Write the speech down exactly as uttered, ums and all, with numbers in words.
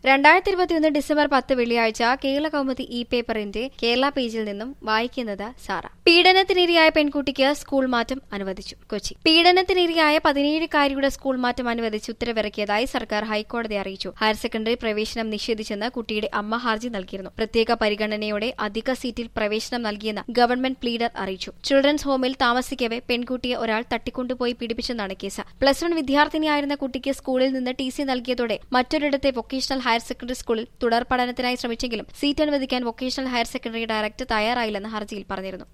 രണ്ടായിരത്തി ഇരുപത്തിയൊന്ന് ഡിസംബർ പത്ത് വെള്ളിയാഴ്ച കേരള കൗമുദി ഇ പേപ്പറിന്റെ കേരള പേജിൽ നിന്നും വായിക്കുന്നത് സാറ. പീഡനത്തിനിരയായ പെൺകുട്ടിക്ക് സ്കൂൾ മാറ്റം അനുവദിച്ചു. കൊച്ചി. പീഡനത്തിനിരയായ പതിനേഴുകാരിയുടെ സ്കൂൾ മാറ്റം അനുവദിച്ച് ഉത്തരവിറക്കിയതായി സർക്കാർ ഹൈക്കോടതിയെ അറിയിച്ചു. ഹയർ സെക്കൻഡറി പ്രവേശനം നിഷേധിച്ചെന്ന് കുട്ടിയുടെ അമ്മ ഹർജി നൽകിയിരുന്നു. പ്രത്യേക പരിഗണനയോടെ അധിക സീറ്റിൽ പ്രവേശനം നൽകിയെന്ന് ഗവൺമെന്റ് പ്ലീഡർ അറിയിച്ചു. ചിൽഡ്രൻസ് ഹോമിൽ താമസിക്കവെ പെൺകുട്ടിയെ ഒരാൾ തട്ടിക്കൊണ്ടുപോയി പീഡിപ്പിച്ചെന്നാണ് കേസ്. പ്ലസ് വൺ വിദ്യാർത്ഥിനിയായിരുന്ന കുട്ടിക്ക് സ്കൂളിൽ നിന്ന് ടി സി നൽകിയതോടെ മറ്റൊരിടത്തെ വൊക്കേഷണൽ ഹയർ സെക്കൻഡറി സ്കൂളിൽ തുടർ പഠനത്തിനായി ശ്രമിച്ചെങ്കിലും സീറ്റ് അനുവദിക്കാൻ വൊക്കേഷണൽ ഹയർ സെക്കൻഡറി ഡയറക്ടർ തയ്യാറായില്ലെന്ന് ഹർജിയിൽ പറഞ്ഞിരുന്നു.